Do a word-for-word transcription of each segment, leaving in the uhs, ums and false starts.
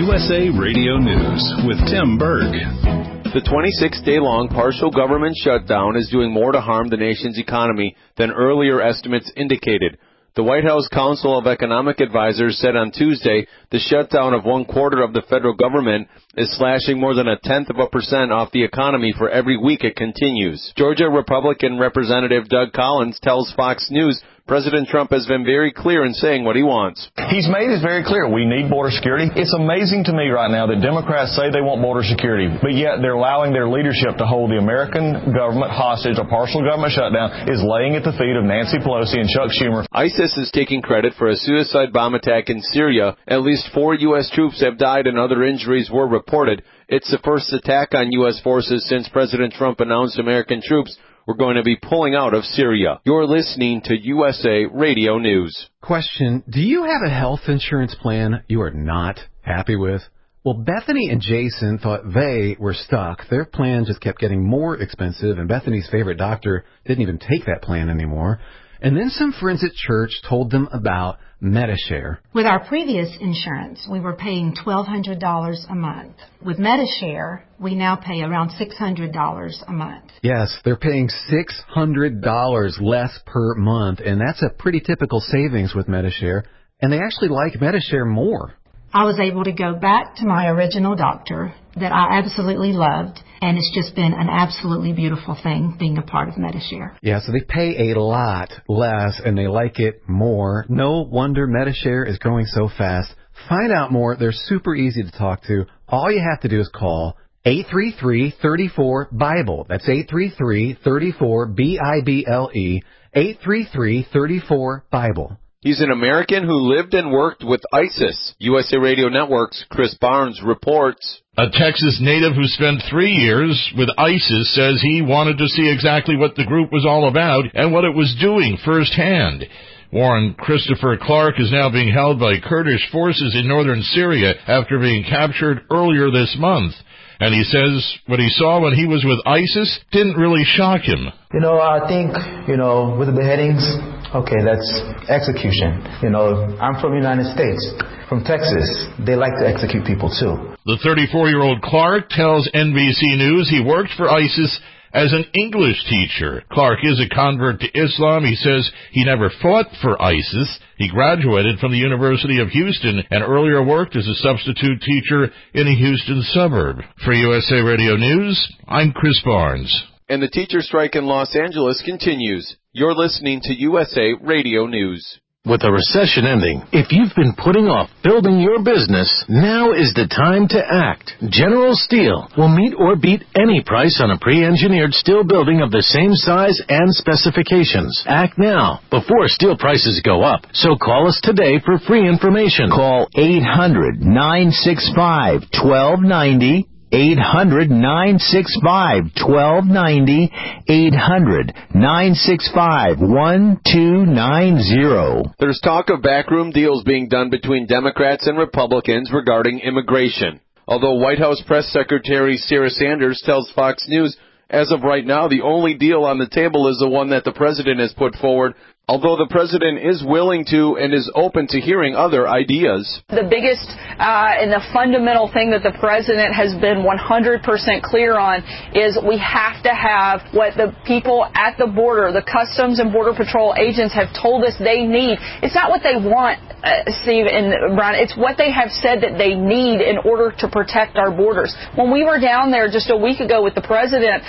U S A Radio News with Tim Berg. The twenty-six day long partial government shutdown is doing more to harm the nation's economy than earlier estimates indicated. The White House Council of Economic Advisors said on Tuesday the shutdown of one quarter of the federal government is slashing more than a tenth of a percent off the economy for every week it continues. Georgia Republican Representative Doug Collins tells Fox News President Trump has been very clear in saying what he wants. He's made it very clear. We need border security. It's amazing to me right now that Democrats say they want border security, but yet they're allowing their leadership to hold the American government hostage. A partial government shutdown is laying at the feet of Nancy Pelosi and Chuck Schumer. ISIS is taking credit for a suicide bomb attack in Syria. At least four U S troops have died and other injuries were reported. It's the first attack on U S forces since President Trump announced American troops we're going to be pulling out of Syria. You're listening to U S A Radio News. Question, do you have a health insurance plan you are not happy with? Well, Bethany and Jason thought they were stuck. Their plan just kept getting more expensive, and Bethany's favorite doctor didn't even take that plan anymore. And then some friends at church told them about Medi-Share. With our previous insurance, we were paying twelve hundred dollars a month. With Medi-Share, we now pay around six hundred dollars a month. Yes, they're paying six hundred dollars less per month, and that's a pretty typical savings with Medi-Share. And they actually like Medi-Share more. I was able to go back to my original doctor that I absolutely loved, and it's just been an absolutely beautiful thing being a part of Medi-Share. Yeah, so they pay a lot less, and they like it more. No wonder Medi-Share is growing so fast. Find out more. They're super easy to talk to. All you have to do is call eight three three, three four, BIBLE. That's eight three three, three four, B I B L E, eight three three, three four, BIBLE. He's an American who lived and worked with ISIS. U S A Radio Network's Chris Barnes reports. A Texas native who spent three years with ISIS says he wanted to see exactly what the group was all about and what it was doing firsthand. Warren Christopher Clark is now being held by Kurdish forces in northern Syria after being captured earlier this month. And he says what he saw when he was with ISIS didn't really shock him. You know, I think, you know, with the beheadings, okay, that's execution. You know, I'm from the United States, from Texas. They like to execute people, too. The thirty-four-year-old Clark tells N B C News he worked for ISIS as an English teacher. Clark is a convert to Islam. He says he never fought for ISIS. He graduated from the University of Houston and earlier worked as a substitute teacher in a Houston suburb. For U S A Radio News, I'm Chris Barnes. And the teacher strike in Los Angeles continues. You're listening to U S A Radio News. With a recession ending, if you've been putting off building your business, now is the time to act. General Steel will meet or beat any price on a pre-engineered steel building of the same size and specifications. Act now, before steel prices go up. So call us today for free information. Call eight hundred, nine six five, one two nine zero. eight hundred, nine six five, one two nine zero. eight hundred, nine six five, one two nine zero. There's talk of backroom deals being done between Democrats and Republicans regarding immigration. Although White House Press Secretary Sarah Sanders tells Fox News, as of right now, the only deal on the table is the one that the president has put forward, although the president is willing to and is open to hearing other ideas. The biggest uh, and the fundamental thing that the president has been one hundred percent clear on is we have to have what the people at the border, the Customs and Border Patrol agents have told us they need. It's not what they want, uh, Steve and Brian. It's what they have said that they need in order to protect our borders. When we were down there just a week ago with the president,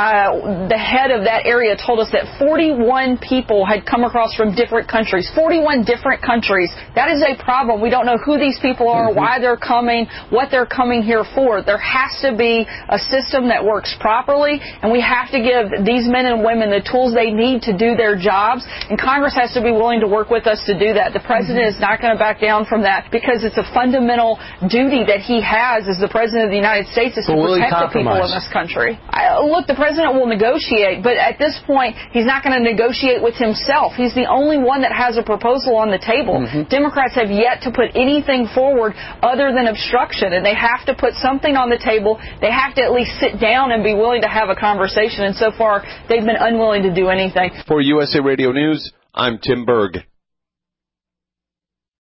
uh, the head of that area told us that forty-one people had come across from different countries, forty-one different countries. That is a problem. We don't know who these people are, mm-hmm. why they're coming, what they're coming here for. There has to be a system that works properly, and we have to give these men and women the tools they need to do their jobs, and Congress has to be willing to work with us to do that. The president mm-hmm. is not going to back down from that because it's a fundamental duty that he has as the president of the United States is to protect the people in this country. I, look, the president will negotiate, but at this point, he's not going to negotiate with himself. He's the only one that has a proposal on the table. Mm-hmm. Democrats have yet to put anything forward other than obstruction, and they have to put something on the table. They have to at least sit down and be willing to have a conversation, and so far they've been unwilling to do anything. For U S A Radio News, I'm Tim Berg.